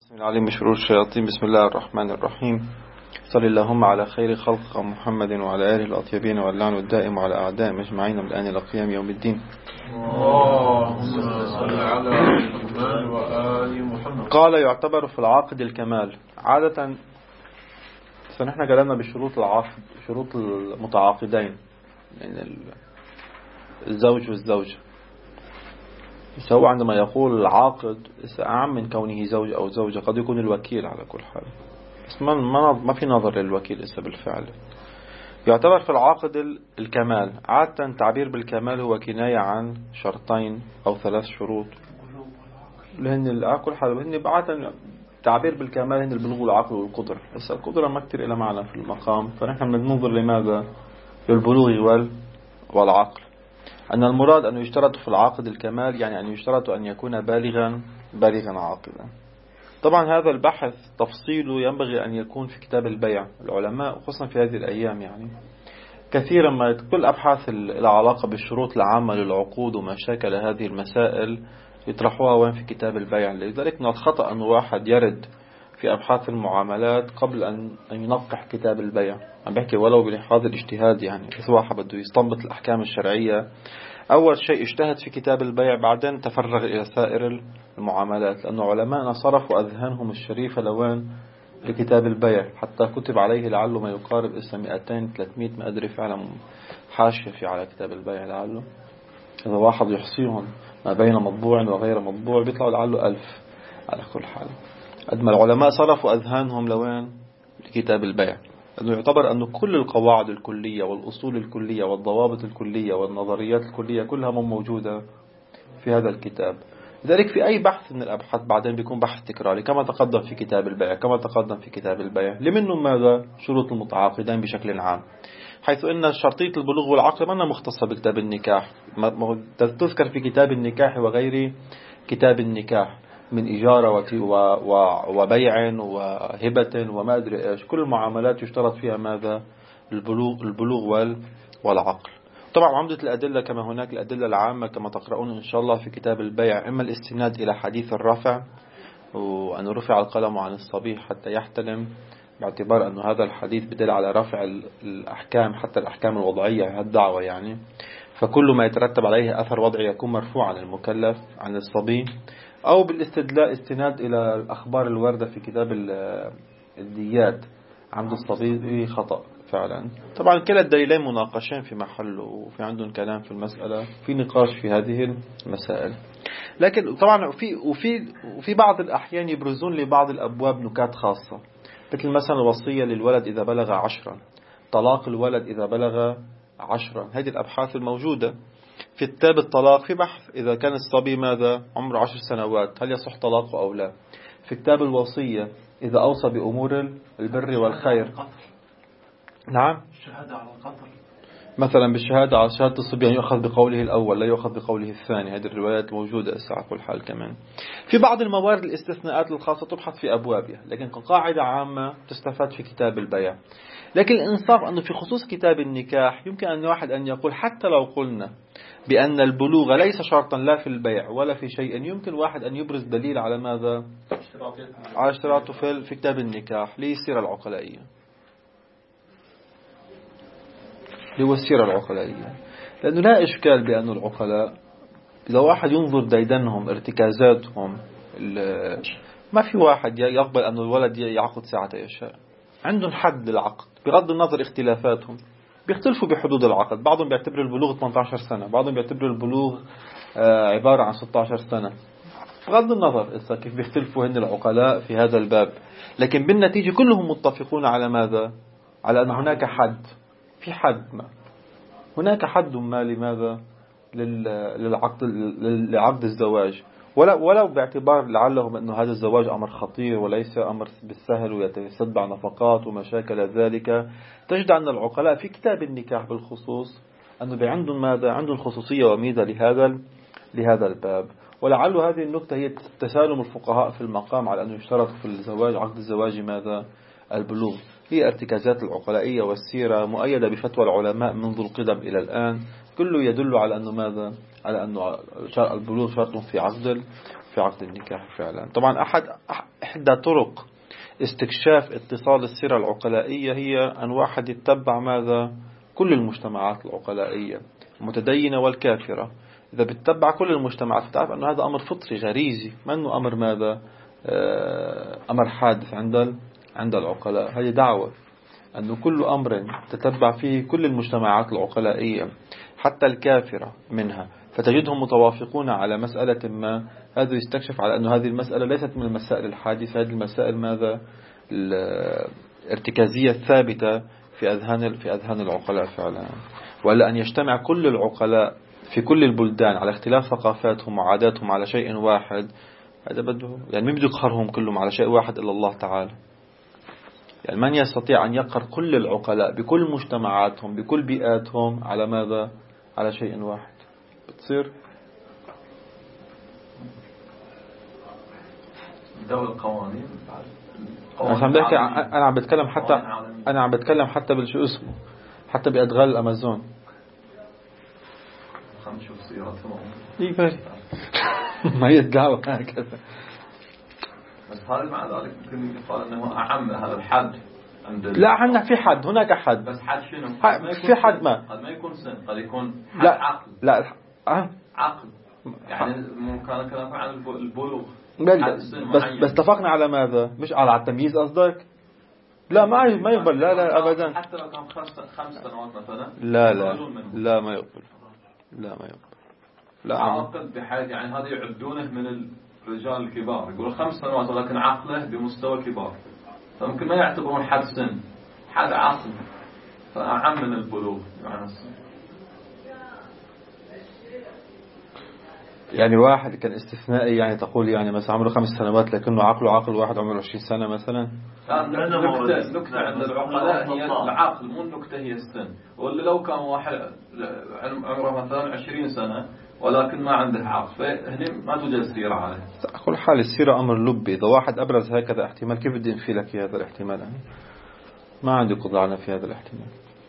بسم الله العليم بشرور الشياطين. بسم الله الرحمن الرحيم. صلى اللهم على خير خلق محمد وعلى آله الأطيبين واللعن الدائم على أعدائهم أجمعين من الآن إلى قيام يوم الدين. قال يعتبر في العقد الكمال عادة. فنحن قلنا بشروط العقد، شروط المتعاقدين يعني الزوج والزوجة. سواء عندما يقول العاقد أعم من كونه زوج أو زوجة، قد يكون الوكيل على كل حال، بس ما في نظر للوكيل إسا بالفعل. يعتبر في العقد الكمال عادة تعبير بالكمال هو كناية عن شرطين أو 3 شروط، لأن على كل حال هن عادة تعبير بالكمال هن البلوغ والعقل والقدرة. بس القدرة ما كتير إلى معنى في المقام، فنحن بننظر لماذا؟ للبلوغ والعقل. أن المراد أن يشترط في العقد الكمال، يعني أن يشترط أن يكون بالغا عاقلا. طبعا هذا البحث تفصيله ينبغي أن يكون في كتاب البيع. العلماء خصوصا في هذه الأيام يعني كثيرا ما كل أبحاث العلاقة بالشروط العامة للعقود ومشاكل هذه المسائل يطرحوها وين؟ في كتاب البيع. لذلك من الخطأ أن واحد يرد في أبحاث المعاملات قبل أن ينقح كتاب البيع. عم بحكي ولو بلحاظ الاجتهاد، يعني إذا واحد بده يستنبط الأحكام الشرعية أول شيء اجتهد في كتاب البيع، بعدين تفرغ إلى سائر المعاملات، لأن علماءنا صرفوا أذهانهم الشريفة لوين؟ لكتاب البيع، حتى كتب عليه لعله ما يقارب 200-300 ما أدري فعلا حاشية في على كتاب البيع. لعله إذا واحد يحصيهم ما بين مطبوع وغير مطبوع بيطلعوا لعله 1000 على كل حال. قد ما العلماء صرفوا أذهانهم لوين؟ لكتاب البيع، أنه يعتبر أن كل القواعد الكلية والأصول الكلية والضوابط الكلية والنظريات الكلية كلها موجودة في هذا الكتاب. لذلك في أي بحث من الأبحاث بعدين بيكون بحث تكراري كما تقدم في كتاب البيع، كما تقدم في كتاب البيع. لمنه ماذا؟ شروط المتعاقدين بشكل عام، حيث أن شرطية البلوغ والعقل ما مختصة بكتاب النكاح، تذكر في كتاب النكاح وغير كتاب النكاح من إجارة وبيع وهبة وما أدري إيش. كل المعاملات يشترط فيها ماذا؟ البلوغ والعقل. طبعا عمدة الأدلة كما هناك الأدلة العامة كما تقرؤون إن شاء الله في كتاب البيع، إما الاستناد إلى حديث الرفع، وأن رفع القلم عن الصبي حتى يحتلم، باعتبار أن هذا الحديث بدل على رفع الأحكام حتى الأحكام الوضعية هالدعوة يعني، فكل ما يترتب عليه أثر وضعي يكون مرفوع عن المكلف عن الصبي. أو بالاستدلاء استناد إلى الأخبار الواردة في كتاب الديات، عمد الصبي خطأ فعلا. طبعا كلا الدليلين مناقشين في محله، وفي عندهم كلام في المسألة، في نقاش في هذه المسائل. لكن طبعا وفي بعض الأحيان يبرزون لبعض الأبواب نكات خاصة، مثل مثلا الوصية للولد إذا بلغ 10، طلاق الولد إذا بلغ 10. هذه الأبحاث الموجودة في كتاب الطلاق في بحث إذا كان الصبي ماذا؟ عمره 10 سنوات هل يصح طلاقه أو لا. في كتاب الوصية إذا أوصى بأمور البر والخير. نعم، الشهادة على القتل مثلا بالشهادة على شهادة الصبيان يؤخذ بقوله الأول لا يؤخذ بقوله الثاني. هذه الروايات موجودة على كل حال. كمان في بعض الموارد الاستثناءات الخاصة تبحث في أبوابها، لكن كقاعدة عامة تستفاد في كتاب البيع. لكن الإنصاف أنه في خصوص كتاب النكاح يمكن أن واحد أن يقول حتى لو قلنا بأن البلوغ ليس شرطا لا في البيع ولا في شيء، يمكن واحد أن يبرز دليل على ماذا؟ على اشتراطه في كتاب النكاح للسيرة العقلائية، للسيرة العقلائية. لأنه لا إشكال بأن العقلاء إذا واحد ينظر ديدنهم ارتكازاتهم، ما في واحد يقبل أن الولد يعقد ساعة يشاء. عندهم حد للعقد بغض النظر اختلافاتهم، بيختلفوا بحدود العقد. بعضهم بيعتبر البلوغ 18 سنة، بعضهم بيعتبر البلوغ عبارة عن 16 سنة، بغض النظر إذا كيف بيختلفوا هن العقلاء في هذا الباب. لكن بالنتيجة كلهم متفقون على ماذا؟ على أن هناك حد، في حد ما، هناك حد ما لماذا؟ لعقد الزواج، ولو باعتبار لعلهم أن هذا الزواج أمر خطير وليس أمر بالسهل ويتسبع نفقات ومشاكل ذلك. تجد أن العقلاء في كتاب النكاح بالخصوص أنه عندهم ماذا؟ عندهم خصوصية وميزة لهذا الباب. ولعل هذه النقطة هي تسالم الفقهاء في المقام على أنه يشترط في الزواج عقد الزواج ماذا؟ البلوغ. هي ارتكازات العقلائية والسيرة مؤيدة بفتوى العلماء منذ القدم إلى الآن، كله يدل على أنه ماذا؟ على أنه البلوغ شرط في في عقد النكاح فعلا. طبعا إحدى طرق استكشاف اتصال السيرة العقلائية هي أن واحد يتبع ماذا؟ كل المجتمعات العقلائية المتدينة والكافرة. إذا بتتبع كل المجتمعات فتعرف أن هذا أمر فطري غريزي، ما أنه أمر ماذا؟ أمر حادث عند العقلاء. هذه دعوة أنه كل أمر تتبع فيه كل المجتمعات العقلائية حتى الكافرة منها فتجدهم متوافقون على مسألة ما، هذا يستكشف على أن هذه المسألة ليست من المسائل الحادثة، هذه المسائل ماذا؟ الارتكازية الثابتة في أذهان العقلاء فعلا. ولا أن يجتمع كل العقلاء في كل البلدان على اختلاف ثقافاتهم وعاداتهم على شيء واحد، هذا بده يعني مين بده يقهرهم كلهم على شيء واحد إلا الله تعالى؟ يعني من يستطيع أن يقهر كل العقلاء بكل مجتمعاتهم بكل بيئاتهم على ماذا؟ على شيء واحد. بتصير دولة قوانين. أنا عم بتكلم حتى بالشو اسمه، حتى بأدغال الأمازون. خلينا نشوف سيارتهم. إيه ما هي الدعوة هكذا. بس هذا مع ذلك ممكن يقال أنه أعم هذا الحد. لا عندنا في حد، هناك حد. بس حد شنو؟ في حد ما. قد ما يكون سن، قد يكون حد لا عقل. لا عقل. يعني ممكن كلام عن البلوغ. بس اتفقنا على ماذا؟ مش على التمييز قصدك؟ لا ما يقبل. لا أبدا. حتى لو كان 5 سنوات مثلا. لا ما يقبل. لا عاقل بحيث يعني هذا يعدونه من الرجال الكبار، يقولوا 5 سنوات ولكن عقله بمستوى كبار، فممكن ما يعتبرون حد سن، حد عقل، فأعم من البلوغ يعني السن. يعني واحد كان استثنائي، يعني تقول يعني مثلا عمره 5 سنوات لكنه عقله عقل واحد عمره 20 سنة مثلا. النكتة عند العقلاء هي العقل، مو النكتة هي السن. ولا لو كان واحد عمره مثلا 20 سنة ولكن ما عنده عقل، فهنا ما توجد سيرة عليه. أقول حال السيرة أمر لبي، إذا واحد أبرز هكذا احتمال كيف بدي أنفي لك هذا الاحتمال؟ يعني ما عندي قدرة على في هذا الاحتمال.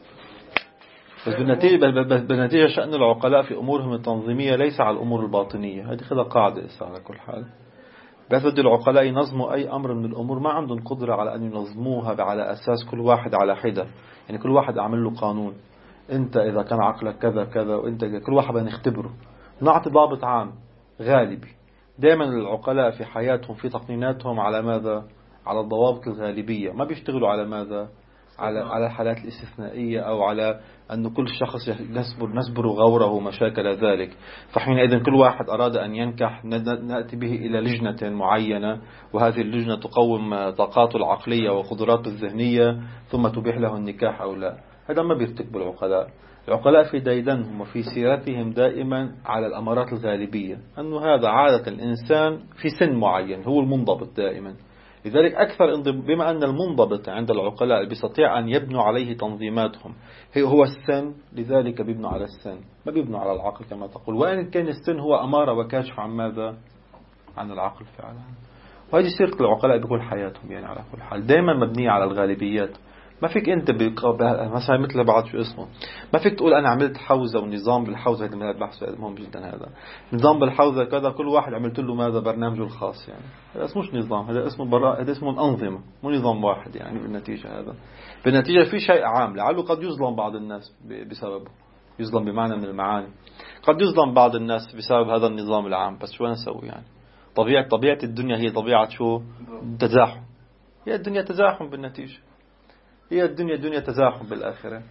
بس بالنتيجة شأن العقلاء في أمورهم التنظيمية ليس على الأمور الباطنية. هذه خذها قاعدة على كل حال. بس بدي العقلاء ينظموا أي أمر من الأمور ما عندهم قدرة على أن ينظموها على أساس كل واحد على حدة. يعني كل واحد أعمل له قانون، أنت إذا كان عقلك كذا كذا وأنت كل واحد بنختبره، نعطي ضابط عام غالبي. دائما العقلاء في حياتهم في تقنيناتهم على ماذا؟ على الضوابط الغالبية، ما بيشتغلوا على ماذا؟ على الحالات الاستثنائية أو على أن كل شخص نسبر غوره مشاكل ذلك. فحينئذ كل واحد أراد أن ينكح نأتي به إلى لجنة معينة، وهذه اللجنة تقوم طاقاته العقلية وقدراته الذهنية ثم تبيح له النكاح أو لا. هذا ما بيرتكب العقلاء في ديدنهم وفي سيرتهم دائما على الأمارات الغالبية، أنه هذا عادة الإنسان في سن معين هو المنضبط دائما. لذلك بما أن المنضبط عند العقلاء بيستطيع أن يبنوا عليه تنظيماتهم هو السن، لذلك بيبنوا على السن ما بيبنوا على العقل كما تقول، وإن كان السن هو أمارة وكاشف عن ماذا؟ عن العقل فعلا. وهذه سيرة العقلاء بكل حياتهم، يعني على كل حال دائما مبنية على الغالبيات. ما فيك أنت مثلا مثل بعض شو اسمه، ما فيك تقول أنا عملت حوزة ونظام بالحوزة. هذا من البحث مهم جدا، هذا نظام بالحوزة كذا، كل واحد عملت له ماذا؟ برنامجه الخاص. يعني هذا اسمه نظام، هذا اسمه الأنظمة، مو نظام واحد. يعني بالنتيجة في شيء عام لعله قد يظلم بعض الناس بسببه، يظلم بمعنى من المعاني، قد يظلم بعض الناس بسبب هذا النظام العام. بس شو نسوي؟ يعني طبيعة الدنيا هي طبيعة شو؟ تزاحم. هي الدنيا تزاحم بالنتيجة، هي الدنيا دنيا تزاحم بالآخرة.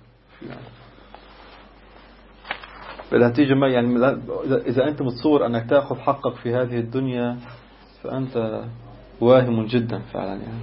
بالنتيجة ما يعني إذا أنت متصور أنك تأخذ حقك في هذه الدنيا فأنت واهم جدا فعلا. يعني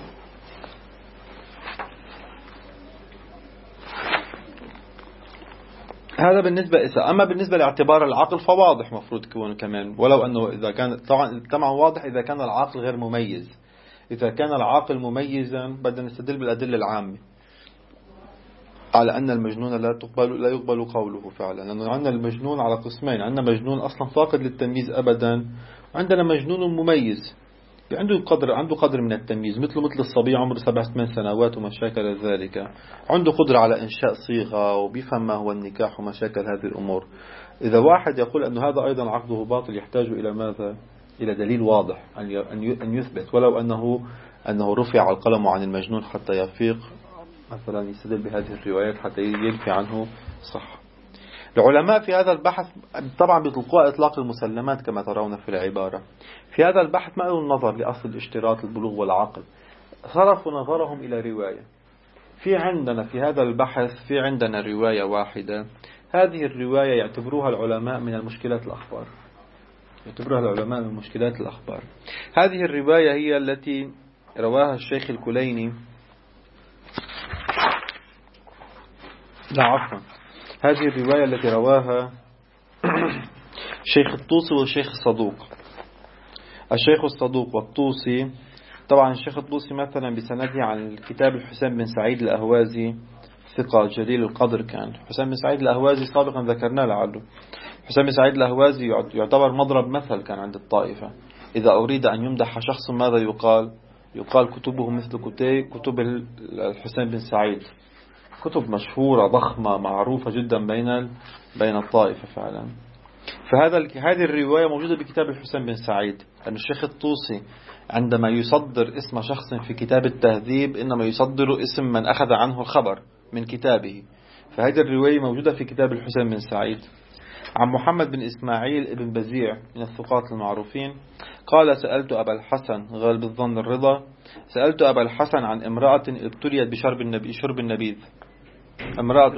هذا بالنسبة أما بالنسبة لاعتبار العقل فواضح مفروض يكون كمان، ولو أنه إذا كان طبعا واضح إذا كان العقل غير مميز. إذا كان العاقل مميزا بدنا نستدل بالأدلة العامة على أن المجنون لا يقبل قوله فعلا. لأنه عندنا المجنون على قسمين، عندنا مجنون أصلا فاقد للتمييز أبدا، وعندنا مجنون مميز عنده قدر من التمييز، مثل الصبي عمره 7-8 سنوات ومشاكل ذلك، عنده قدرة على إنشاء صيغة وبيفهم ما هو النكاح ومشاكل هذه الأمور. إذا واحد يقول أن هذا أيضا عقده باطل يحتاج إلى ماذا؟ إلى دليل واضح أن يثبت، ولو أنه رفع القلم عن المجنون حتى يفيق مثلا، يستدل بهذه الروايات حتى ينفي عنه صح. العلماء في هذا البحث طبعا بيطلقوا إطلاق المسلمات كما ترون في العبارة. في هذا البحث ما له النظر لأصل الاشتراط البلوغ والعقل، صرفوا نظرهم إلى رواية. في هذا البحث في عندنا رواية واحدة، هذه الرواية يعتبروها العلماء من المشكلات الأخبار. هذه الرواية هي التي رواها الشيخ الكليني، هذه الرواية التي رواها الشيخ الطوسي والشيخ الصدوق. الشيخ الصدوق والطوسي، طبعا الشيخ الطوسي مثلا بسنده عن الكتاب الحسين بن سعيد الأهوازي، ثقة جليل القدر كان. حسين بن سعيد الأهوازي سابقا ذكرنا لعله. حسين بن سعيد الأهوازي يعتبر مضرب مثل كان عند الطائفة. إذا أريد أن يمدح شخص ماذا يقال كتبه مثل كتب الحسين بن سعيد، كتب مشهورة ضخمة معروفة جدا بين الطائفة فعلا. هذه الرواية موجودة بكتاب الحسين بن سعيد، أن الشيخ الطوسي عندما يصدر اسم شخص في كتاب التهذيب إنما يصدر اسم من أخذ عنه الخبر من كتابه. فهذه الرواية موجودة في كتاب الحسين بن سعيد. عن محمد بن إسماعيل ابن بزيع من الثقات المعروفين قال: سألت أبا الحسن غالب الظن الرضا، سألت أبا الحسن عن امرأة ابتليت بشرب النبيذ. امرأة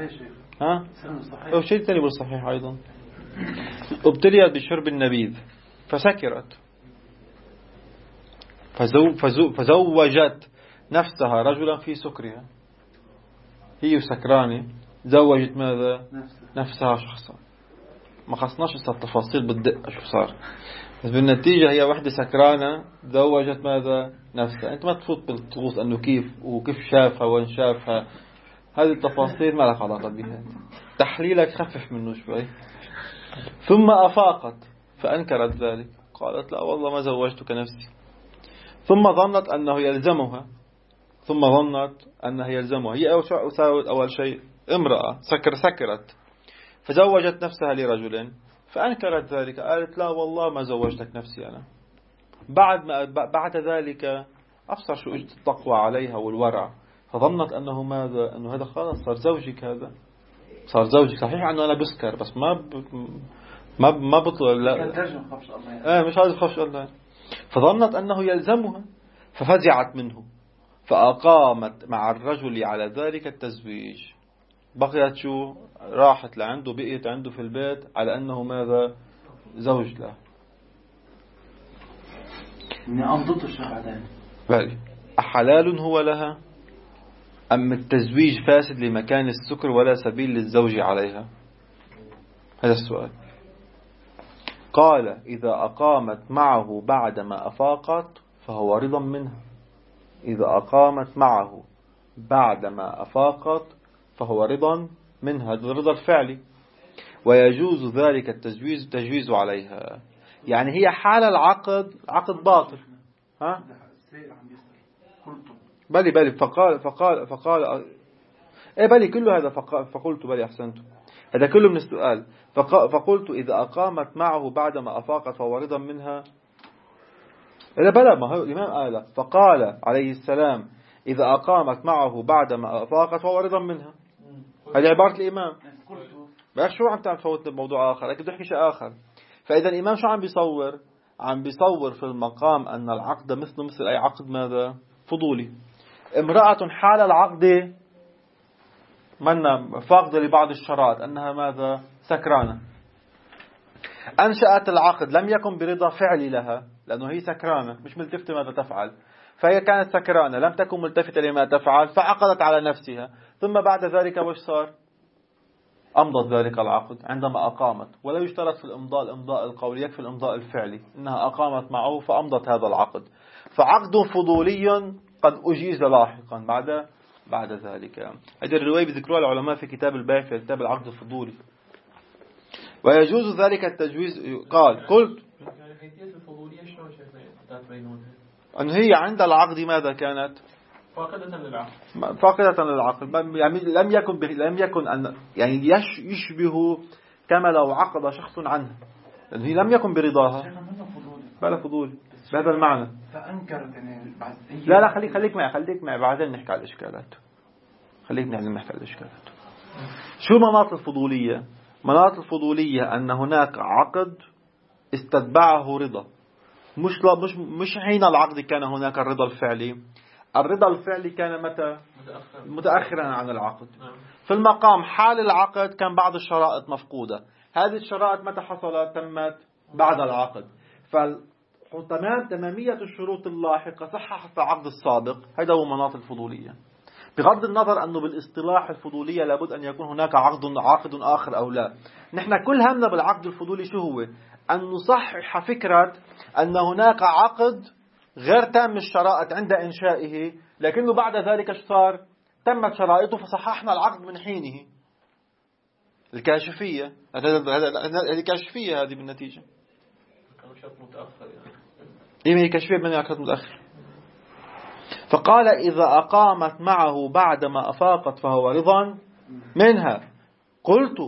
أو شيء ثاني بالصحيح أيضا، ابتليت بشرب النبيذ فسكرت، فزوجت نفسها رجلا في سكرها. هي سكرانة زوجت ماذا؟ نفسها شخصا. ما خصناش التفاصيل بالدقة شو صار، بس بالنتيجة هي واحدة سكرانة زوجت ماذا؟ نفسها. أنت ما تفوت بالطقوس أنه كيف شافها وين شافها، هذه التفاصيل ما لك علاقة بها، تحليلك خفف منه شوي. ثم أفاقت فأنكرت ذلك، قالت: لا والله ما زوجتك نفسي. ثم ظنت أنه يلزمها، هي أول شيء امرأة سكرت فزوجت نفسها لرجل، فأنكرت ذلك، قالت: لا والله ما زوجتك نفسي أنا. بعد ذلك أبصر شو اجت التقوى عليها والورع، فظنت أنه ماذا؟ أنه هذا خلاص صار زوجك. صحيح أنه أنا بسكر، بس ما بطلع، لا مش عايز خفش الله. فظنت أنه يلزمها ففزعت منه، فأقامت مع الرجل على ذلك التزويج. بقيت شو؟ راحت لعنده، بقيت عنده في البيت على أنه ماذا؟ زوج له. إني أمضت الشهادين. بل أحلال هو لها أم التزويج فاسد لمكان السكر ولا سبيل للزوج عليها؟ هذا السؤال. قال: إذا أقامت معه بعدما أفاقت فهو رضا منها. إذا أقامت معه بعدما أفاقت فهو رضا منها، الرضا الفعلي، ويجوز ذلك التجويز عليها. يعني هي حال العقد عقد باطل. ها؟ بلي فقال بلي كله هذا فقلت بلي أحسنت، هذا كله من السؤال. فقلت: إذا أقامت معه بعدما أفاقت فهو رضا منها. إذا بلى، ما هو الإمام قال، فقال عليه السلام: إذا أقامت معه بعدما أفاقت فهو رضا منها. هذه عبارة الإمام. بقى شو عم تفوت بموضوع آخر، لكن بحكي شيء آخر. فإذا الإمام شو عم بيصور في المقام أن العقد مثل أي عقد ماذا؟ فضولي. امرأة حال العقد من فاقدة لبعض الشرائط، أنها ماذا؟ سكرانة. أنشأت العقد لم يكن برضا فعلي لها، لأنه هي سكرانة مش ملتفتة ماذا تفعل، فهي كانت سكرانة لم تكن ملتفتة لما تفعل، فعقدت على نفسها. ثم بعد ذلك وش صار؟ أمضت ذلك العقد عندما أقامت. ولا يشترط في الإمضاء القولي، يكفي الإمضاء الفعلي، إنها أقامت معه فأمضت هذا العقد. فعقد فضولي قد أجيز لاحقا بعد ذلك. هذه الرواية بذكرها العلماء في كتاب البيع في كتاب العقد الفضولي. ويجوز ذلك التجويز. قلت أن هي عند العقد ماذا كانت؟ فاقدة للعقل. يعني لم يكن أن يعني يشبه كما لو عقد شخص عنه، لأن هي لم يكن برضاها. بلا فضولي بهذا المعنى. فأنكرت يعني بعد لا خليك معي بعدين نحكي على الإشكالات. نحكي على الإشكالات. شو مناط الفضولية؟ مناط الفضولية أن هناك عقد استتبعه رضا. مش حين العقد كان هناك الرضا الفعلي. الرضا الفعلي كان متى؟ متأخرا عن العقد. في المقام حال العقد كان بعض الشرائط مفقودة. هذه الشرائط متى حصلت؟ تمت بعد العقد. تمامية الشروط اللاحقة صححت العقد السابق. هذا هو مناط الفضولية. بغض النظر أنه بالاصطلاح الفضولية لابد أن يكون هناك عقد آخر أو لا. نحن كل همنا بالعقد الفضولي شو هو؟ أن نصحح فكرة أن هناك عقد غير تام الشرائط عند إنشائه، لكنه بعد ذلك صار تمت شرائطه فصححنا العقد من حينه. الكاشفية هذه كاشفية هذه بالنتيجة. هي كاشفية من شرط متأخر. فقال إذا أقامت معه بعدما أفاقت فهو رضا منها. قلت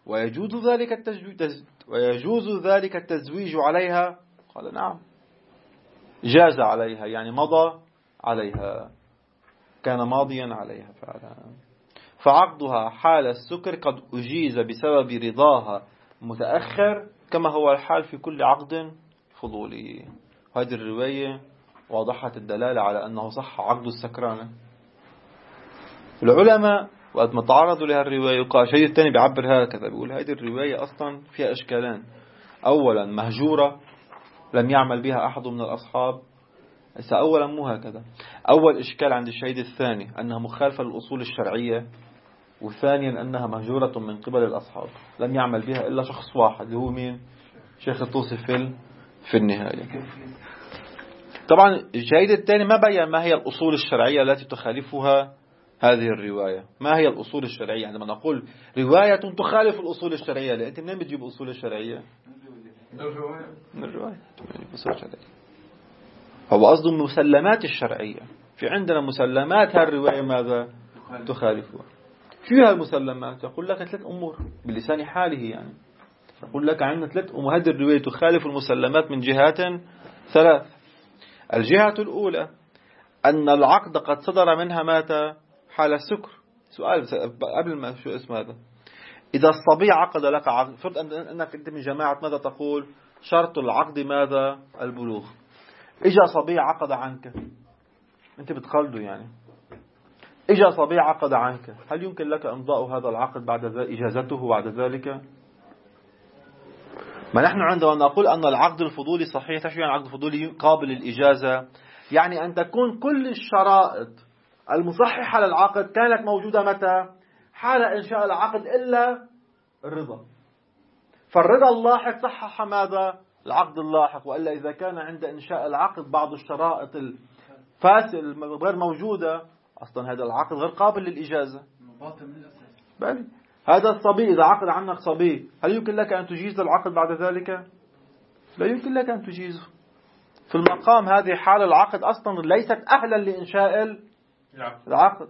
ويجوز ذلك التزويج عليها؟ قال نعم، جاز عليها يعني مضى عليها، كان ماضيا عليها فعلا. فعقدها حال السكر قد أجيز بسبب رضاها متأخر كما هو الحال في كل عقد فضولي. هذه الرواية واضحة الدلالة على أنه صح عقد السكرانة. العلماء وقت ما تعرضوا لها الرواية وقال شيء الثاني بيعبر هكذا، بيقول هذه الرواية أصلا فيها إشكالان. أولا مهجورة لم يعمل بها أحد من الأصحاب. أولا مو هكذا. أول إشكال عند الشهيد الثاني أنها مخالفة للأصول الشرعية، وثانيا أنها مهجورة من قبل الأصحاب لم يعمل بها إلا شخص واحد اللي هو مين؟ شيخ الطوسي في النهاية. طبعا الشهيد الثاني ما بين ما هي الأصول الشرعية التي تخالفها هذه الرواية. ما هي الأصول الشرعية؟ عندما نقول رواية تخالف الأصول الشرعية، أنت منين بتجيب أصول الشرعية؟ من الرواية. هو قصده مسلمات الشرعية. في عندنا مسلمات هالرواية ماذا تخالفها؟ شو هالمسلمات؟ يقول لك 3 أمور بلسان حاله يعني. يقول لك عندنا 3 أمور. هذه الرواية تخالف المسلمات من جهات 3. الجهة الأولى أن العقد قد صدر منها مات حال السكر. سؤال قبل ما شو اسم هذا؟ إذا الصبي عقد لك عقد، فرض أنك أنت من جماعة ماذا تقول؟ شرط العقد ماذا؟ البلوغ. إجا صبي عقد عنك، أنت بتخلده يعني. إجا صبي عقد عنك، هل يمكن لك إمضاء هذا العقد بعد ذلك إجازته بعد ذلك؟ ما نحن عندما نقول أن العقد الفضولي صحيح، تشوي عن العقد الفضولي قابل للإجازة، يعني أن تكون كل الشرائط المصححة للعقد كانت موجودة متى؟ حال إنشاء العقد إلا الرضا. فالرضا اللاحق صحح ماذا؟ العقد اللاحق. وإلا إذا كان عند إنشاء العقد بعض الشرائط الفاسد غير موجودة، أصلا هذا العقد غير قابل للإجازة. بل هذا الصبي إذا عقد عنك صبي، هل يمكن لك أن تجيز العقد بعد ذلك؟ لا يمكن لك أن تجيزه. في المقام هذه حال العقد أصلا ليست أهلا لإنشاء العقد.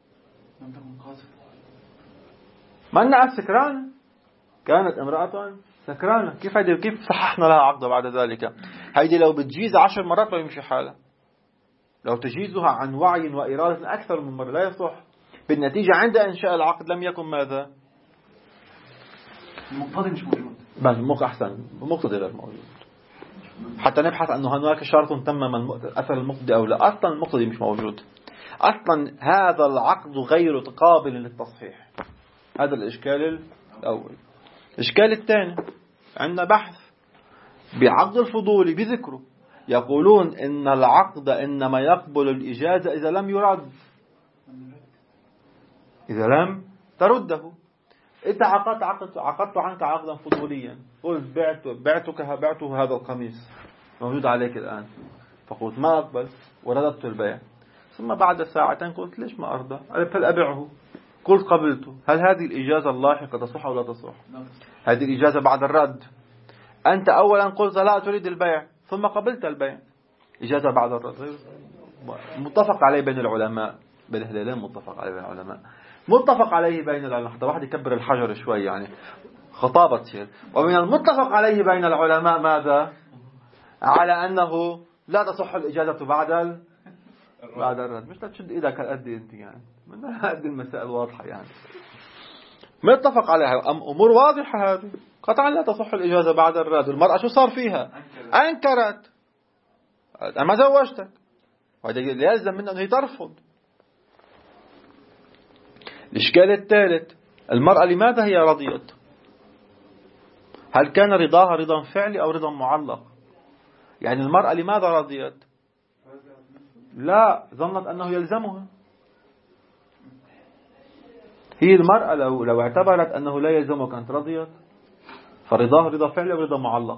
منع السكران، كانت امرأة سكرانة، كيف صححنا لها عقد بعد ذلك؟ هيدي لو بتجيز 10 مرات لا يمشي حالها. لو تجيزها عن وعي وإرادة أكثر من مرة لا يصح. بالنتيجة عند إنشاء العقد لم يكن ماذا؟ المقتضي مش موجود. بس أحسن، المقتضي غير موجود. حتى نبحث أنه هناك شرط تمم أثر المقتضي أو لا. أصلا المقتضي مش موجود. أصلا هذا العقد غير قابل للتصحيح. هذا الإشكال الأول. الإشكال الثاني عندنا بحث بعقد الفضولي بذكره. يقولون إن العقد إنما يقبل الإجازة إذا لم يرد، إذا لم ترده. أنت عقدت عنك عقدا فضوليا، قلت بعته هذا القميص موجود عليك الآن، فقلت ما أقبل ورددت البيع. ثم بعد ساعتين قلت ليش ما أرضى؟ فلأبيعه. قلت قبلته. هل هذه الإجازة اللاحقة تصح ولا تصح؟ هذه الإجازة بعد الرد. أنت أولا قلت لا تريد البيع ثم قبلت البيع. إجازة بعد الرد متفق عليه بين العلماء. بين الهلالين متفق عليه بين العلماء. متفق عليه بين العلماء. حتى واحد يكبر الحجر شوي يعني خطابة تصير. ومن المتفق عليه بين العلماء ماذا؟ على أنه لا تصح الإجازة بعد الرد. مش لا تشد إيدك هالقد أنت يعني، من هذه المسائل واضحة يعني، ما اتفق عليها أمور واضحة هذه. قطعا لا تصح الإجازة بعد الرد. المرأة شو صار فيها؟ أنكرت، أنا ما زوجتك، وهذا يلزم منها أنه هي ترفض. الإشكال الثالث، المرأة لماذا هي رضيت؟ هل كان رضاها رضا فعلي أو رضا معلق؟ يعني المرأة لماذا رضيت؟ لا، ظنت أنه يلزمها. هي المرأة لو اعتبرت أنه لا يلزمها كانت رضيت، فرضاها رضا فعلي أو رضا معلق؟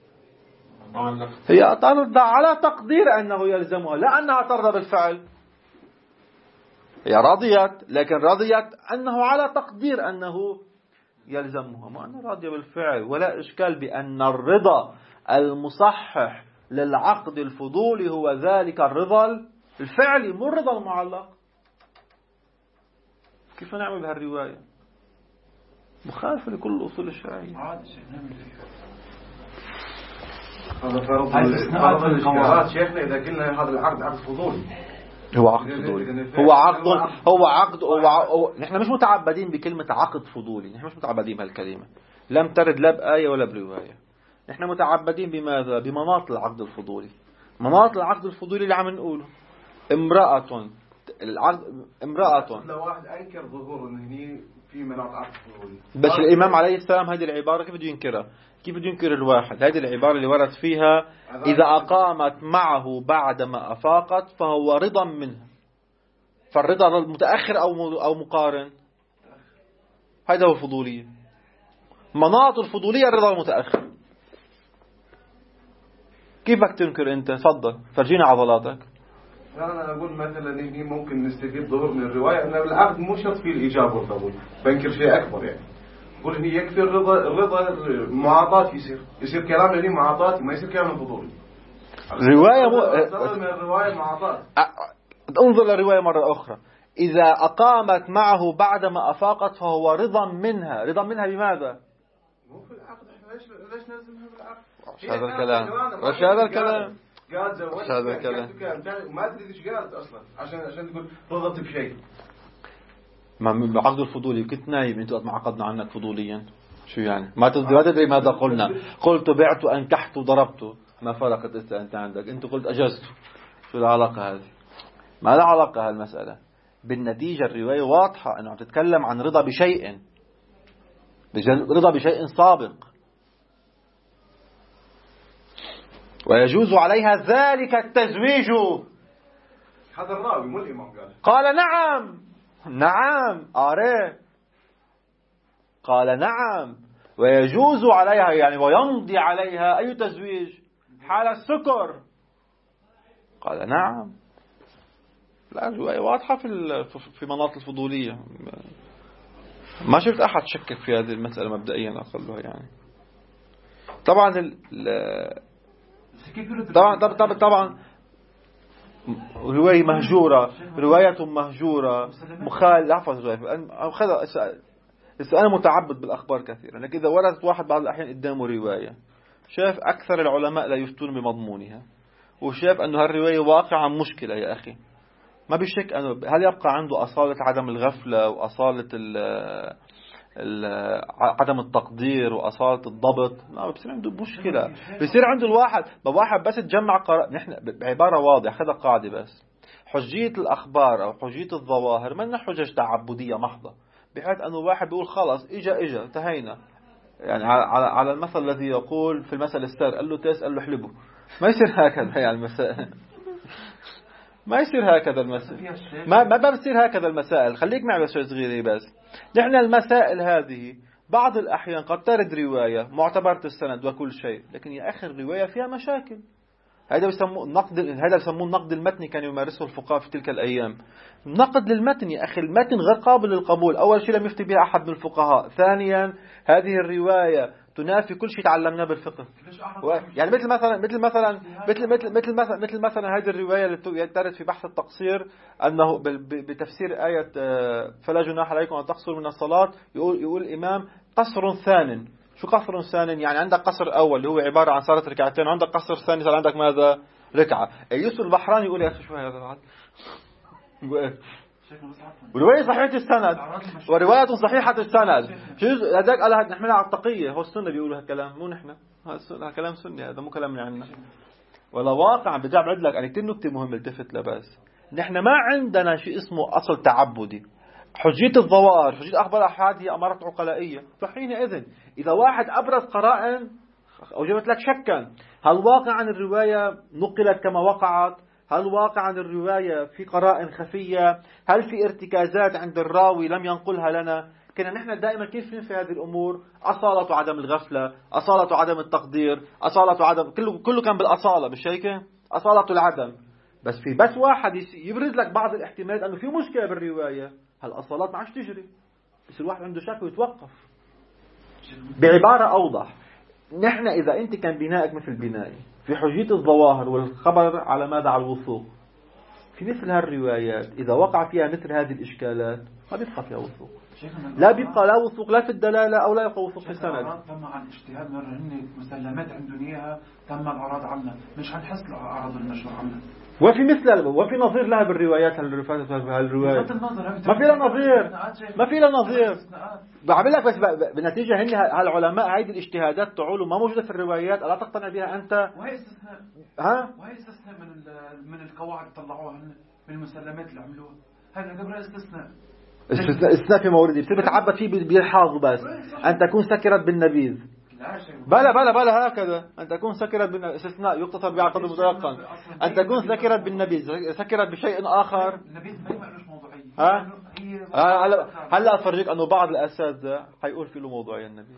هي ترضى على تقدير أنه يلزمها، لا أنها ترضى بالفعل. هي رضيت، لكن رضيت أنه على تقدير أنه يلزمها، ما أنا راضية بالفعل. ولا إشكال بأن الرضا المصحح للعقد الفضولي هو ذلك الرضا الفعلي، مو الرضا المعلق. كيف نعمل بهالرواية؟ مخالفة لكل الأصول الشرعية. هذا فرض الإشكالات شيخنا. إذا قلنا هذا العقد عقد فضولي، هو عقد فضولي، هو عقد نحن مش متعبدين بكلمة عقد فضولي، نحن مش متعبدين بهالكلمة، لم ترد لا بآية ولا برواية. نحن متعبدين بماذا؟ بمناط العقد الفضولي. مناط العقد الفضولي اللي عم نقوله امرأة لو واحد أنكر ظهور إنه هني في مناط عقد فضولي، بس الإمام عليه السلام هذه العبارة كيف بده ينكرها؟ كيف بده ينكر الواحد؟ هذه العبارة اللي ورد فيها إذا أقامت معه بعدما أفاقت فهو رضا منها. فالرضا متأخر أو مقارن؟ هذا هو الفضولية. مناط الفضولية الرضا المتأخر. كيف بدك تنكر أنت؟ تفضل فرجينا عضلاتك. أنا أقول مثلا إني ممكن نستفيد ظهور من الرواية أن العقد مو شرط فيه الإيجاب والقبول، بنكر شيء أكبر يعني. قول إني يكفي الرضا معاطات، يصير كلام لي معاطات، ما يصير كلام فضولي. رواية من الرواية معاطات. انظر للرواية مرة أخرى. إذا أقامت معه بعدما أفاقت فهو رضا منها. رضا منها بماذا؟ مو في العقد. ليش نلزمها بالعقد؟ هذا الكلام. وش هذا الكلام؟ قال زوجت هذا الكلام. ما أدري إيش قالت أصلا عشان تقول رضت بشيء. ما عقد الفضولي كنت نايم أنت وقت ما عقدنا عنك فضوليا. شو يعني؟ ما تدري ماذا قلنا؟ قلت بعت أنكحت ضربت، ما فرقت أنت عندك؟ أنت قلت أجزت. شو العلاقة هذه؟ ما لا علاقة هالمسألة. بالنتيجة الرواية واضحة أنه تتكلم عن رضا بشيء، رضا بشيء سابق، ويجوز عليها ذلك التزويج. هذا الراوي مو الإمام قال نعم آره. قال نعم ويجوز عليها يعني ويمضي عليها أي تزويج حال السكر. قال نعم. لا الرواية واضحة في مناط الفضولية. ما شفت أحد شكك في هذه المسألة مبدئيا أقلها يعني. طبعا رواية مهجورة، رواية مهجورة أنا متعبد بالأخبار كثيرا، لكن إذا وردت واحد بعض الأحيان قدامه رواية شاف أكثر العلماء لا يفتون بمضمونها، وشاف أنه هالرواية واقعا مشكلة يا أخي، ما بيشك أنه هل يبقى عنده أصالة عدم الغفلة وأصالة عدم التقدير وأصالة الضبط؟ ما بصير عنده مشكلة. بصير عنده الواحد بس تجمع نحن بعبارة واضحة هذا قاعدة بس حجية الأخبار أو حجية الظواهر ما حجج تعبدية محضة، بحيث أنه الواحد بيقول خلاص إجا انتهينا. يعني على المثل الذي يقول في المثل السار قال له تيس قال له حلبه. ما يصير هكذا يعني المسائل. ما يصير هكذا المسائل. ما بصير هكذا المسائل. خليك معي بس شوي صغيرة بس. نحن المسائل هذه بعض الأحيان قد ترد رواية معتبرة السند وكل شيء، لكن يا أخي الرواية فيها مشاكل. هذا يسموه النقد المتني، كان يمارسه الفقهاء في تلك الأيام. نقد للمتن يا أخي، المتن غير قابل للقبول. أول شيء لم يفتي بها أحد من الفقهاء. ثانيا هذه الرواية تنافي كل شيء تعلمناه بالفقه. يعني مثل مثلا هذه الرواية اللي ترد في بحث التقصير أنه بتفسير آية فلا جناح عليكم أن تقصروا من الصلاة، يقول الإمام قصر ثان. شو قصر ثاني؟ يعني عندك قصر أول اللي هو عبارة عن صارت ركعتين، وعندك قصر ثاني صار عندك ماذا؟ ركعة. يوسف البحراني يقول يا أخي شو هذا بعد؟ ورواية صحيحة السند ورواية صحيحة السند. هذاك قالها نحملها على التقية. هو السنة بيقولوا هالكلام مو نحن، هذا كلام سني، هذا مو كلام من عنا. ولا واقع برجع بعد لك أنا كثير نكتة مهم التفت لبس. نحن ما عندنا شيء اسمه أصل تعبدي. حجية الظواهر، حجية أخبار أحاد هي أمارات عقلائية. فحينئذ إذا واحد أبرز قرائن أو جبت لك شكا، هل واقع عن الرواية نقلت كما وقعت؟ هل واقع عن الرواية في قرائن خفية؟ هل في ارتكازات عند الراوي لم ينقلها لنا؟ كنا نحن دائما كيف ننفي هذه الأمور؟ أصالة عدم الغفلة، أصالة عدم التقدير، أصالة عدم كله كان بالأصالة، مش هيك؟ أصالة العدم. بس في بس واحد يبرز لك بعض الاحتمالات أنه في مشكلة بالرواية، هالأصالات ما عادش تجري، بس الواحد عنده شك ويتوقف. بعبارة أوضح، نحن إذا أنت كان بنائك مثل بنائي في حجية الظواهر والخبر على ماذا؟ على الوثوق، في مثل هالروايات إذا وقع فيها مثل هذه الإشكالات ما بيبقى فيها وثوق، لا بيبقى لا وثوق لا في الدلالة أو لا يبقى وثوق في السند. تم عن اجتهاد مرة هن مسلمات عندهم إياها تم الأعراض عنها، مش هنحس الأعراض المشروع عنها. وفي نظير لها بالروايات هالرواية ما في لها نظير، ما في لها نظير. بعمل لك بس بالنتيجة هن هالعلماء هيدي الاجتهادات تعول ما موجودة في الروايات، ألا تقتنع بها أنت؟ وهي استثناء، وهي استثناء من القواعد اللي طلعوها هن، من المسلمات اللي عملوها، هذا قبل استثناء في موردي بتصير بتعبد فيه بيلحاظ بس أن تكون سكرت بالنبيذ. بلا هكذا أن تكون سكرت بالاستثناء يقتصر بعقد متيقن. أن تكون سكرت بالنبيذ، سكرت بشيء آخر. النبيذ ما يمعنوش موضوعية. هلا أفرجيك أنه بعض الأساتذة حيقول في له موضوعية النبيذ.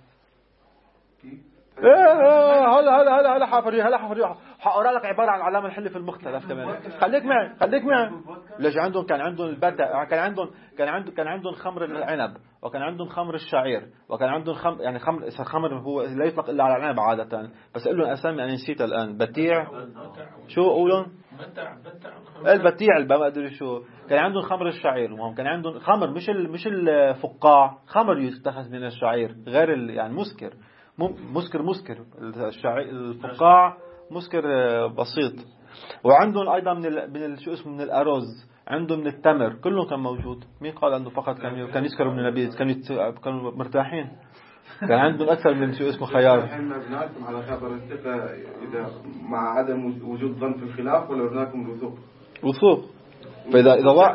هلا حافرجيك حقرا لك عبارة عن علامة الحلف المختلف كمان. خليك معي. ليش كان عندهم البتة، كان عندهم خمر العنب، وكان عندهم خمر الشعير، وكان عندهم خمر هو لا يطلق إلا على العنب عادة، بس قل لهم أسامي أنا نسيتها الآن. بتيع شو قولون؟ البتيع ما أدري شو. كان عندهم خمر الشعير، وهم كان عندهم خمر مش الفقاع، خمر يتخذ من الشعير غير يعني مسكر الفقاع مسكر بسيط. وعندهم أيضا من شو اسمه من الأرز، عندهم من التمر، كلهم كان موجود. مين قال أنه فقط كان يسكروا من النبيذ؟ كانوا مرتاحين. كان عندهم أكثر من شو اسمه خيار. احنا بناكم على خبر الثقة إذا مع عدم وجود ظن في الخلاف، ولا بناكم وثوق. فإذا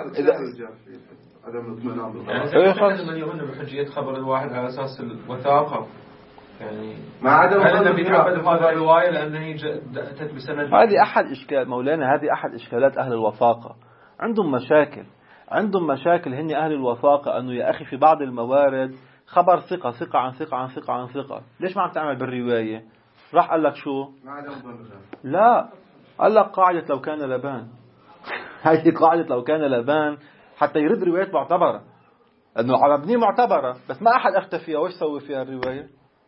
عدم الاطمئنان بالخبر، من يؤمن بحجية خبر الواحد على أساس الوثاقة، يعني مع عدم هل بيتعبد هذا الرواية لأنه هي أتت بسند؟ هذه أحد إشكال مولانا، هذه أحد إشكالات أهل الوثاقة. عندهم مشاكل هن أهل الوثاقة، أنه يا أخي في بعض الموارد خبر ثقة عن ثقة، ليش ما عم تعمل بالرواية؟ راح قال لك شو؟ لا، قال لك قاعدة لو كان لبان. هذه قاعدة لو كان لبان حتى يرد روايات معتبرة، أنه على ابنية معتبرة، بس ما أحد أخطأ فيها. وإيش سوي فيها الرواية؟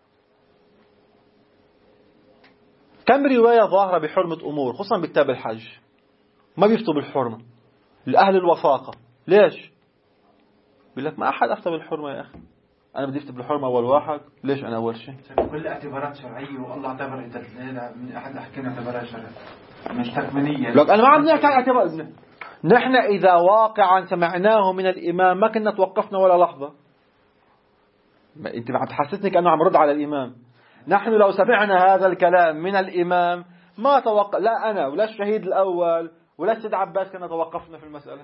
كم رواية ظاهرة بحرمة أمور، خصوصا بكتاب الحج ما بيفتوا بالحرمة لأهل الوثاقة. ليش؟ بيقول لك ما أحد أفتى بالحرمة يا أخي، أنا بدي أفتي بالحرمة أول واحد. ليش أنا أول شيء؟ كل اعتبارات شرعية، والله اعتبر من أحد أحكام اعتبارات شرعية مش تكمينية. لك أنا ما عم نحكي عن اعتبار. نحن إذا واقعا سمعناه من الإمام ما كنا توقفنا ولا لحظة. أنت عم تحسسني كأنه عم رد على الإمام. نحن لو سمعنا هذا الكلام من الإمام ما توقف، لا أنا ولا الشهيد الأول ولا السيد عباس كنا توقفنا في المسألة،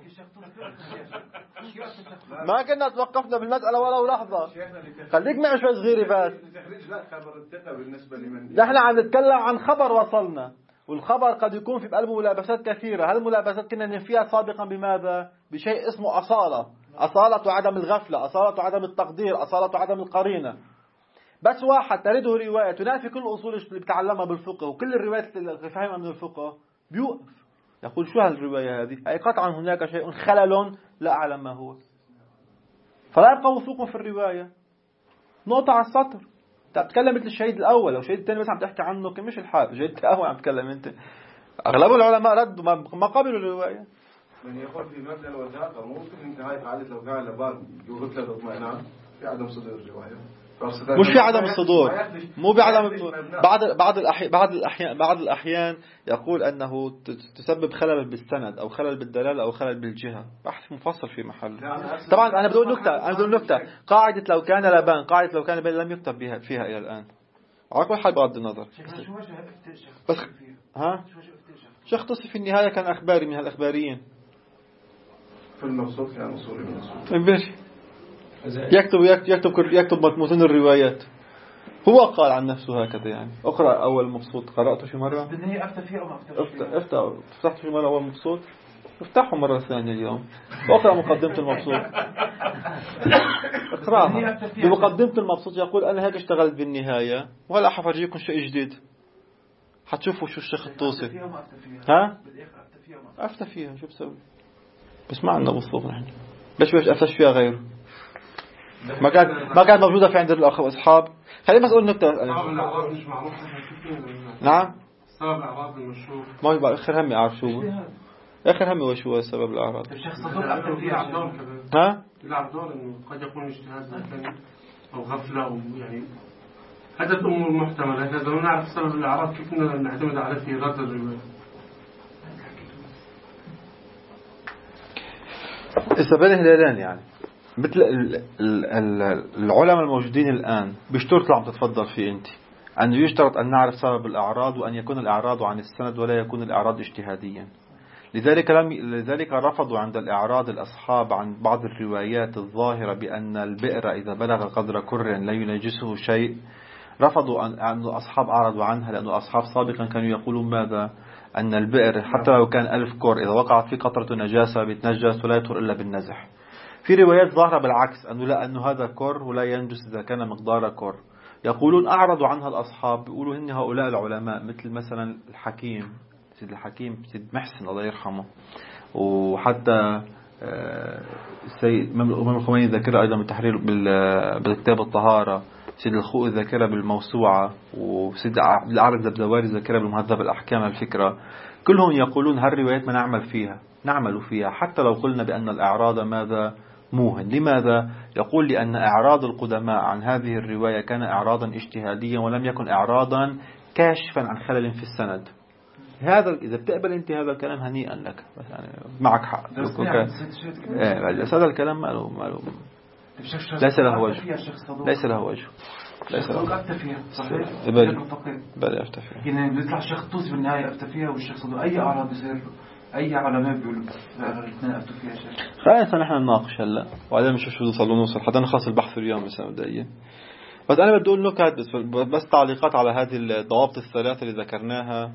ما كنا توقفنا بالمسألة ولا لحظة. خليك معي شوي صغيري بس. نحن عم نتكلم عن خبر وصلنا، والخبر قد يكون في قلبه ملابسات كثيرة. هل الملابسات كنا ننفيها سابقا بماذا؟ بشيء اسمه أصالة عدم الغفلة، أصالة عدم التقدير، أصالة عدم القرينة. بس واحد ترده رواية تنافي كل الأصول اللي بتعلمها بالفقه وكل الروايات اللي فهمها من الفقه، بيوقف يقول شو هالرواية هذه؟ أي قطعا هناك شيء خلل لا أعلم ما هو، فلا يبقى وثوق في الرواية. نقطة على السطر. تتكلم مثل الشهيد الأول أو الشهيد الثاني بس عم تحكي عنه مش الحال. الشهيد الأول عم تتكلم أنت. أغلب العلماء ردوا ما قبلوا الرواية. من يقول في مبنى الوثاقة ممكن انتهاء قاعدة لو كان لبان يغفل الاطمئنان في عدم صدور الرواية. مش في عدم الصدور، مو بعدم. بعض الأحيان يقول أنه تسبب خلل بالسند أو خلل بالدلالة أو خلل بالجهة. بحث مفصل في محل. طبعا أنا بدون نكتة. قاعدة لو كان لبان، قاعدة لو كان بين لم يكتب فيها إلى الآن. على كل حال بغض النظر. بس شيخ طوسي في النهاية كان أخباري من هالأخباريين. في المبسوط كان أصولي من الأصول. يكتب متن الروايات. هو قال عن نفسه هكذا يعني. اقرأ أول مبسوط، قرأته شي مرة؟ بالنهاية أفتى فيه أو ما أفتى فيه؟ فتحت شي مرة أول مبسوط؟ افتحه مرة ثانية اليوم واقرأ مقدمة المبسوط. اقرأها. بمقدمة المبسوط يقول أنا هيك اشتغلت بالنهاية وهلا حفرجيكم شيء جديد. حتشوفوا شو الشيخ الطوسي. أفتى فيها شو بسوي؟ بس ما عندنا مصطلح نحن. ليش أفتش فيها غيره؟ ما كانت موجودة في عند الأصحاب. خلينا بس أقول نكتة. الأعراب مش معروف. نعم. سبب الأعراب المشهور. ما يبقى آخر همي أعرف شو. آخر همي وشو هو سبب الأعراب. الشيخ صدوق أفتى فيها دور كذا. يلعب دور إنه قد يكون اجتهاد مثلا أو غفلة أو يعني عدة أمور محتملة. هذا لو نعرف سبب الأعراب كيف نعتمد عليه في رد الرواية. السبب هلالان يعني مثل العلماء الموجودين الآن بيشترطوا عم تتفضل فيه أنت أنه يشترط أن نعرف سبب الأعراض وأن يكون الأعراض عن السند ولا يكون الأعراض اجتهاديا. لذلك رفضوا عند الإعراض الأصحاب عن بعض الروايات الظاهرة بأن البئر إذا بلغ قدر كر لا ينجسه شيء. رفضوا أن الأصحاب أعرضوا عنها لأن الأصحاب سابقا كانوا يقولون ماذا؟ أن البئر حتى لو كان 1000 كر إذا وقعت فيه قطرة نجاسة بيتنجس ولا يطهر إلا بالنزح. في روايات ظاهرة بالعكس أنه لا، أنه هذا كر ولا ينجس إذا كان مقدار كر. يقولون أعرضوا عنها الأصحاب، بيقولوا إن هؤلاء العلماء مثل مثلا الحكيم سيد محسن الله يرحمه، وحتى السيد إمام الخميني ذكر أيضا بالتحرير بالكتاب الطهارة، سيد الخوئي ذكر بالموسوعة، وسيد الأعرج الزبزواري ذكر بالمهذب الأحكام الفكرة. كلهم يقولون هالروايات ما نعمل فيها حتى لو قلنا بأن الإعراض ماذا موهن. لماذا؟ يقول لأن إعراض القدماء عن هذه الرواية كان إعراضا اجتهاديا ولم يكن إعراضا كاشفا عن خلل في السند. هذا إذا بتقبل أنت هذا الكلام هنيئا لك، بس يعني معك حق. هذا الكلام ما له ليس له وجه. ليس له وجه. بل أفتى فيها. يعني بيطلع الشيخ طوسي بالنهاية أفتى فيها والشيخ صدوق. أي أعراض بصير أي علماء بيقولوا الاثنين أفتوا فيها شيخ. خلينا نحن نناقش هلا وبعدين نشوف شو نوصل حتى نخلص البحث اليوم بس مبدئيا. بس أنا بدي أقول نكات بس تعليقات على هذه الضوابط الثلاثة اللي ذكرناها،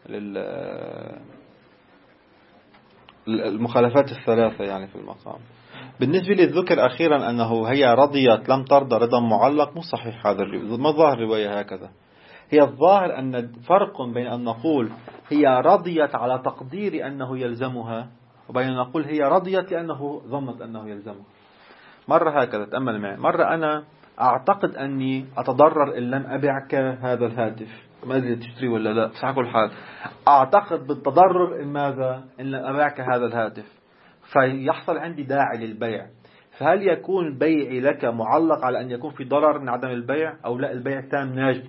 المخالفات الثلاثة يعني في المقام. بالنسبة للذكر أخيرا أنه هي رضيت لم ترضى رضا معلق، مو صحيح هذا الرواية. ما ظاهر الرواية هكذا. هي الظاهر أن فرق بين أن نقول هي رضيت على تقدير أنه يلزمها وبين أن نقول هي رضيت لأنه ظنت أنه يلزمها. مرة هكذا تأمل معي. مرة أنا أعتقد أني أتضرر إن لم أبيعك هذا الهاتف، ما أدري تشتري ولا لا، بس على كل حال أعتقد بالتضرر إن ماذا؟ إن لم أبيعك هذا الهاتف، فيحصل عندي داعي للبيع. فهل يكون بيعي لك معلق على أن يكون في ضرر من عدم البيع أو لا البيع تام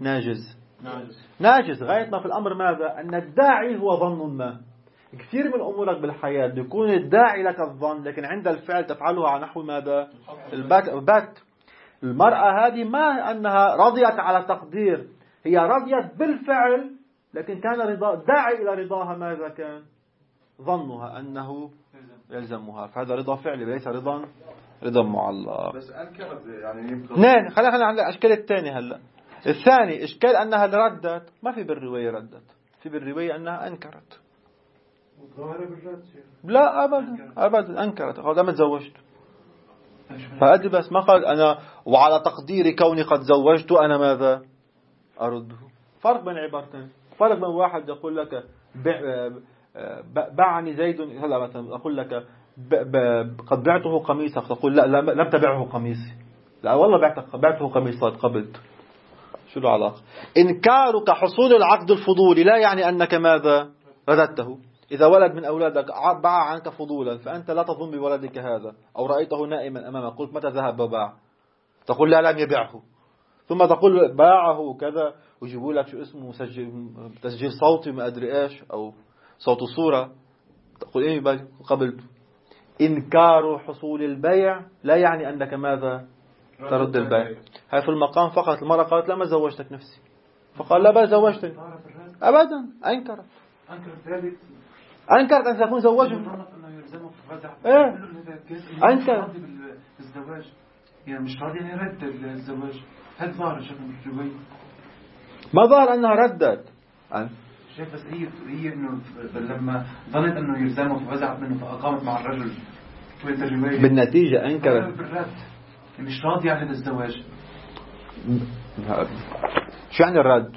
ناجز غاية ما في الأمر ماذا؟ أن الداعي هو ظن ما. كثير من أمورك بالحياة بيكون الداعي لك الظن لكن عند الفعل تفعلها على نحو ماذا؟ البت. المرأة هذه ما أنها رضيت على تقدير، هي رضيت بالفعل لكن كان داعي إلى رضاها ماذا كان؟ ظنها أنه يلزمها. فهذا رضا فعلي وليس رضا معلق. بس أنكرت يعني اثنين. خلينا عند الأشكال الثاني. هلا الثاني إشكال أنها ردت، ما في بالرواية ردت، في بالرواية أنها أنكرت. لا أبدا أنكرت. قال ما تزوجت. فأدري بس ما قال أنا وعلى تقدير كوني قد زوجت أنا ماذا أرده. فرق بين عبارتين. فرق بين واحد يقول لك باعني زيد، هلا مثلا أقول لك قد بعته قميصك، تقول لا لم تبعه قميصي. لا والله بعته قميصي قبلت. شو العلاقة؟ إنكارك حصول العقد الفضولي لا يعني أنك ماذا رددته. إذا ولد من أولادك باع عنك فضولا فأنت لا تظن بولدك هذا، أو رأيته نائما أمامك قلت متى ذهب وباع، تقول لا لم يبيعه. ثم تقول باعه وكذا ويجيبوا لك شو اسمه تسجيل صوتي ما أدري إيش أو صوت صورة، تقول إيه قبلت. إنكار حصول البيع لا يعني أنك ماذا ترد البيع. هاي في المقام فقط. المرأة قالت لا ما زوجتك نفسي، فقال لا بل زوجتني. أبدا أنكرت أن تكون زوجها. إيه أنكرت الزواج يعني مش راضي يعني رد الزواج. هل ظهر شكل الرواية؟ ما ظهر أنها ردت. شايف بس هي إنه لما ظنت إنه يلزمه ففزعت منه فأقامت مع الرجل بالنتيجة أنكرت بالرد مش راضي عن هذا الزواج. شو يعني الرد؟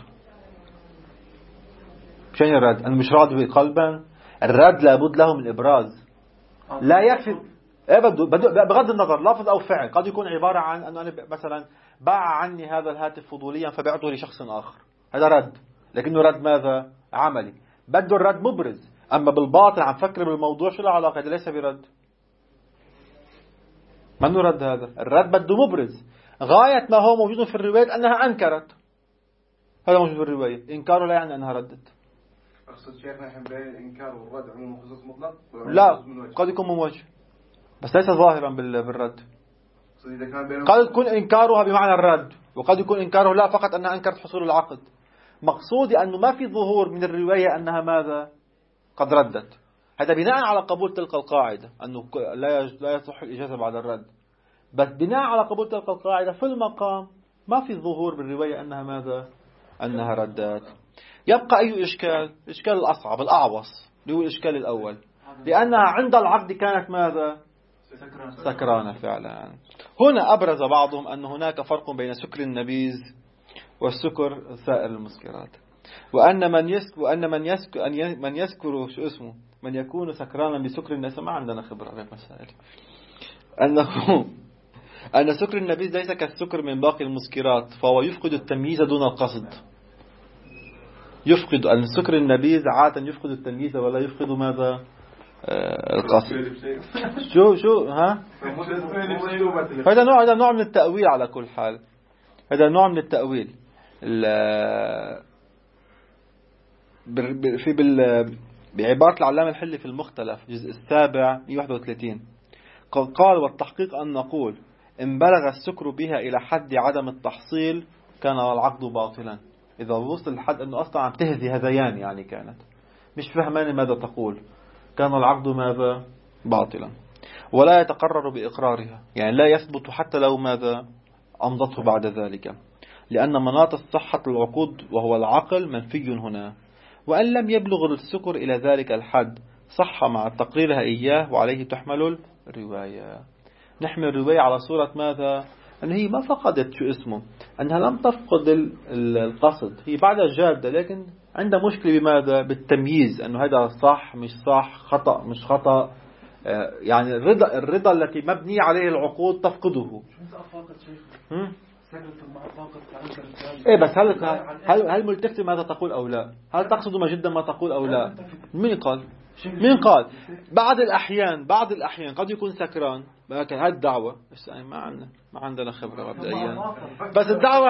شو يعني الرد؟ أنا مش راضي قلبا. الرد لابد له من إبراز. لا يكفي بغض النظر لفظ أو فعل. قد يكون عبارة عن أنه أنا مثلا باع عني هذا الهاتف فضوليا فبعته لشخص آخر، هذا رد، لكنه رد ماذا؟ عملي. بده الرد مبرز. أما بالباطن عم فكر بالموضوع شو العلاقة؟ هذا ليس برد، ما نرد. هذا الرد بده مبرز. غاية ما هو موجود في الرواية أنها أنكرت، هذا موجود في الرواية. إنكاره لا يعني أنها ردت. أقصد شيخنا الحين بين الإنكار والرد عموم خصوص مطلق؟ لا، قد يكون مموجه بس ليس ظاهرا بالرد. قد يكون إنكارها بمعنى الرد، وقد يكون إنكاره لا فقط أنها أنكرت حصول العقد. مقصودي أنه ما في ظهور من الرواية أنها ماذا؟ قد ردت. هذا بناء على قبول تلك القاعدة أنه لا يصح الإجازة بعد الرد. بس بناء على قبول تلك القاعدة في المقام ما في ظهور بالرواية أنها ماذا؟ أنها ردت. يبقى أي إشكال؟ إشكال الأصعب الأعوص اللي هو الإشكال الأول، لأنها عند العقد كانت ماذا؟ سكرانة فعلا. هنا أبرز بعضهم أن هناك فرق بين سكر النبيذ والسكر سائر المسكرات، وأن من يسكر شو اسمه من يكون سكرانا بسكر الناس. ما عندنا خبرة بالمسائل. أن سكر النبيذ ليس كالسكر من باقي المسكرات، فهو يفقد التمييز دون القصد. يفقد السكر النبيذ عادة يفقد التمييز ولا يفقد ماذا؟ القصد. شو ها؟ هذا نوع من التأويل على كل حال. هذا نوع من التأويل. بعبارة العلامة الحلي في المختلف جزء 7 131 قال: والتحقيق أن نقول إن بلغ السكر بها إلى حد عدم التحصيل كان العقد باطلا. إذا وصل لحد أنه أصلا عم تهذي هذيان، يعني كانت مش فهمان ماذا تقول، كان العقد ماذا؟ باطلا. ولا يتقرر بإقرارها، يعني لا يثبت حتى لو ماذا؟ أمضته بعد ذلك، لأن مناط صحة العقود وهو العقل منفي هنا. وأن لم يبلغ السكر إلى ذلك الحد صح مع تقريرها إياه، وعليه تحمل الرواية. نحمل الرواية على صورة ماذا؟ أن هي ما فقدت شو اسمه، أنها لم تفقد القصد، هي بعدها جادة، لكن عندها مشكلة بماذا؟ بالتمييز، أنه هذا صح مش صح، خطأ مش خطأ. يعني الرضا التي مبنية عليه العقود تفقده. إيه بس هل ملتفت ماذا تقول أو لا؟ هل تقصد ما جدا ما تقول أو لا؟ مين قال؟ بعض الأحيان قد يكون سكران، لكن هذه الدعوة ما عندنا خبرة مبدئيا، بس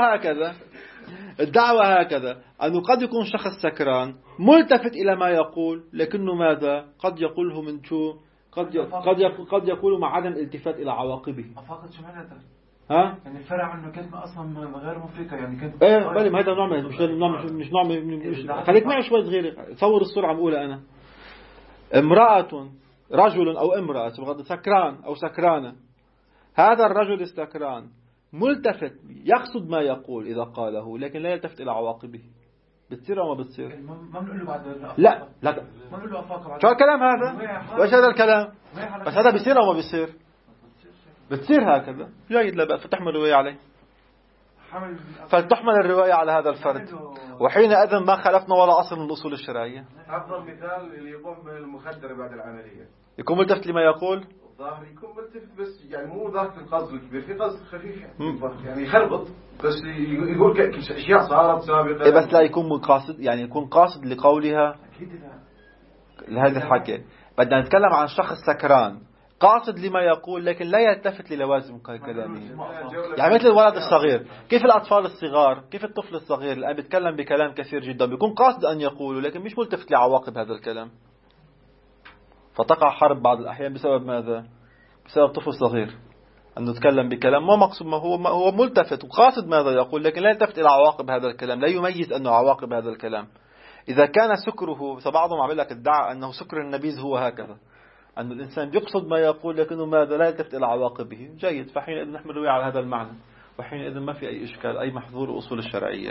الدعوة هكذا أنه قد يكون شخص سكران ملتفت إلى ما يقول، لكنه ماذا؟ قد يقوله من شو؟ قد يقول مع عدم الالتفات إلى عواقبه. فقط شو معناتها؟ ها؟ يعني الفرع عنه كلمة أصلا غير مفيدة، يعني كلمة بل ما هذا نوع مش نوع. خليك معي شوي صغيرة، صور الصورة عم أقولها أنا. امرأة، رجل أو امرأة سكران أو سكرانة. هذا الرجل السكران ملتفت يقصد ما يقول إذا قاله، لكن لا يلتفت إلى عواقبه. بتصير أو ما بتصير؟ ما بنقول له بعد لا ما بنقول له أفاق بعد. شو الكلام هذا؟ وإيش هذا الكلام؟ بس هذا بيصير أو ما بيصير؟ بتصير هكذا. جيد، لا بأس، فتحمل الرواية عليه، فلتحمل الرواية على هذا الفرد، وحينئذ ما خلفنا ولا أصل من الأصول الشرعية. أفضل مثال اللي يقوم بالمخدر بعد العملية يكون ملتفت لما يقول، الظاهر يكون ملتفت، بس يعني مو ذاك القصد الكبير، في قصد خفيف يعني يخربط، بس يقول أشياء صارت سابقا. بس لا يكون قاصد، يعني يكون قاصد لقولها لهذا الحكي. بدنا نتكلم عن شخص سكران قاصد لما يقول لكن لا يلتفت للوازم كلامه. يعني مثل الولد الصغير، كيف الأطفال الصغار، كيف الطفل الصغير الآن بيتكلم بكلام كثير جدا بيكون قاصد أن يقوله لكن مش ملتفت لعواقب هذا الكلام، فتقع حرب بعض الأحيان بسبب ماذا؟ بسبب طفل صغير أنه يتكلم بكلام ما مقصود، ما هو ملتفت وقاصد ماذا يقول لكن لا يلتفت إلى عواقب هذا الكلام، لا يميز أنه عواقب هذا الكلام. إذا كان سكره، فبعضهم عمل لك ادعى أنه سكر النبيذ هو هكذا، أن الإنسان يقصد ما يقول لكنه ماذا؟ لا يلتفت إلى عواقبه. جيد، فحينئذ نحمل روي على هذا المعنى، وحينئذ ما في أي إشكال، أي محظور الأصول الشرعية.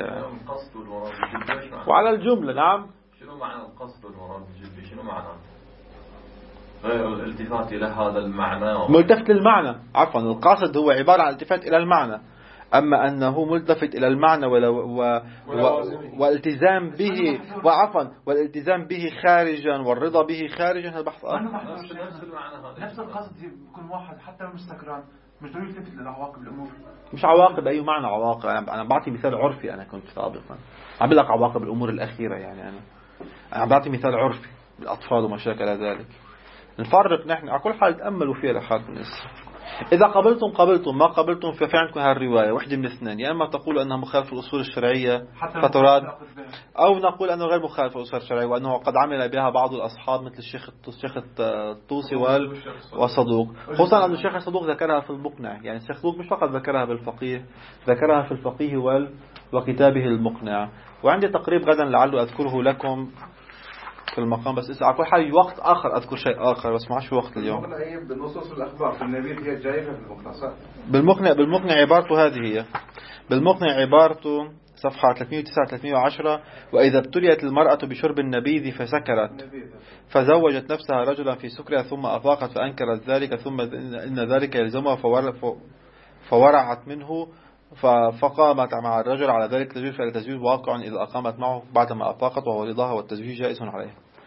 وعلى الجملة نعم. شنو معنى القصد والمراد الجدي؟ شنو معناه؟ غير الالتفات إلى هذا المعنى. ملتفت للمعنى، عفوا القاصد هو عبارة عن الالتفات إلى المعنى، أما أنه ملتفت إلى المعنى والالتزام به، وعفوا والالتزام به خارجا والرضا به خارجا، هذا بحث آخر. نفس القصد يكون واحد حتى لو مش سكران مش ضروري يلتفت لعواقب الأمور. مش عواقب أي معنى عواقب، أنا بعطي مثال عرفي، أنا كنت سابقا عم بقول لك عواقب الأمور الأخيرة، يعني أنا بعطي مثال عرفي بالأطفال وما شابه ذلك. نفرق نحن على كل حال، تأملوا فيها لحالكم الناس. إذا قبلتم ما قبلتم في عندكم هالرواية واحدة من اثنين، يا إما تقول أنها مخالفة الأصول الشرعية فتراد، أو نقول أنه غير مخالفة الأصول الشرعية وأنه قد عمل بها بعض الأصحاب مثل الشيخ الطوسي والصدوق، خصوصا أن الشيخ الصدوق ذكرها في المقنع. يعني الشيخ الصدوق مش فقط ذكرها بالفقيه، ذكرها في الفقيه وكتابه المقنع. وعندي تقريب غدا لعله أذكره لكم في المقام، بس على كل حال وقت آخر أذكر شيء آخر، بس ما عادش وقت اليوم. بالنصوص الأخبار في النبي هي جاية في المقنع. بالمقنع عبارته هذه هي. بالمقنع عبارته صفحة 309-310: وإذا ابتليت المرأة بشرب النبيذ فسكرت فزوجت نفسها رجلا في سكرها ثم أفاقت فأنكرت ذلك ثم إن ذلك يلزمها فورعت منه فقامت مع الرجل على ذلك التزويج، فالتزويج واقع إذا أقامت معه بعدما أفاقت، وهو رضاها والتزويج جائز عليه.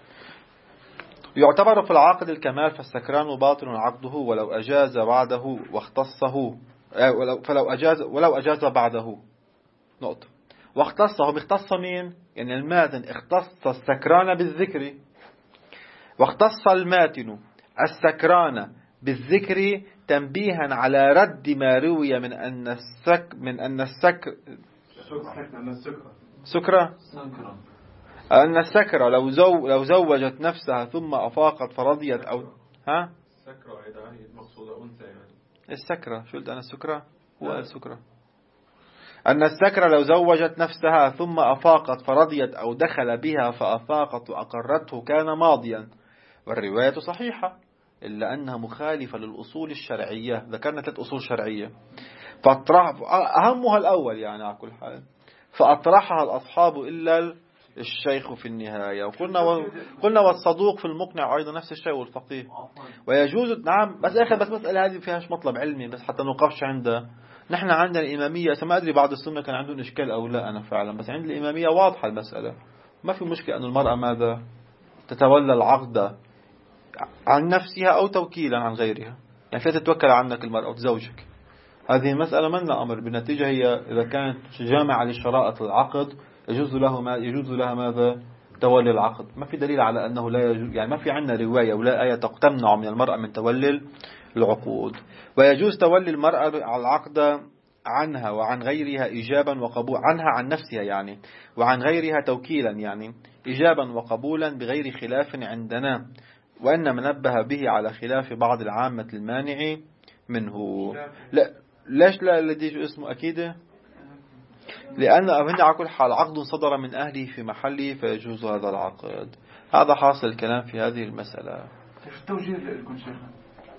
يعتبر في العقد الكمال، فالسكران باطل عقده ولو أجاز بعده واختصه، ولو أجاز بعده نقطة. واختصه بيختص مين؟ يعني الماتن اختص السكران بالذكر، واختص الماتن السكران بالذكر تنبيها على رد ما روي من أن السكرة لو زوجت نفسها ثم أفاقت فرضيت أو السكرة هي المقصودة أنثى يعني. السكرة شو قلت أنا؟ السكرة هو السكرة. أن السكرة لو زوجت نفسها ثم أفاقت فرضيت أو دخل بها فأفاقت وأقرته كان ماضيا، والرواية صحيحة إلا أنها مخالفة للأصول الشرعية. ذكرنا 3 أصول شرعية، أهمها الأول يعني على كل حال، فأطرحها الأصحاب إلا الشيخ في النهاية. وقلنا والصدوق في المقنع أيضا نفس الشيء، والفقيه. ويجوز نعم، بس مسألة هذه فيهاش مطلب علمي، بس حتى نوقفش عندها. نحن عندنا الإمامية، ما أدري بعض السنة كان عندهم إشكال أو لا أنا فعلا، بس عند الإمامية واضحة المسألة، ما في مشكلة أن المرأة ماذا تتولى العقد عن نفسها أو توكيلا عن غيرها، يعني فيها تتوكل عنك المرأة وتزوجك. هذه المسألة من أمر بالنتيجة، هي إذا كانت جامعة لشرائط العقد يجوز لها ماذا؟ تولي العقد. ما في دليل على أنه لا يجوز، يعني ما في عندنا رواية ولا آية تمنع من المرأة من تولي العقود. ويجوز تولي المرأة العقد عنها وعن غيرها إيجابا وقبولا، عنها عن نفسها يعني، وعن غيرها توكيلا يعني إيجابا وقبولا بغير خلاف عندنا، وأن منبه به على خلاف بعض العامة المانع منه. لا ليش لا الذي اسمه أكيد؟ لأن هنا على كل حال عقد صدر من أهله في محله فيجوز هذا العقد. هذا حاصل الكلام في هذه المسألة. التوجيه لكم شيخنا؟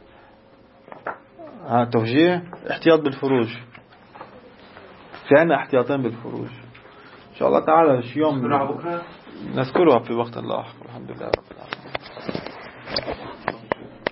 توجيه احتياط بالفروج، في عنا احتياطين بالفروج إن شاء الله تعالى. يوم نذكرها في وقت لاحق. الحمد لله رب العالمين.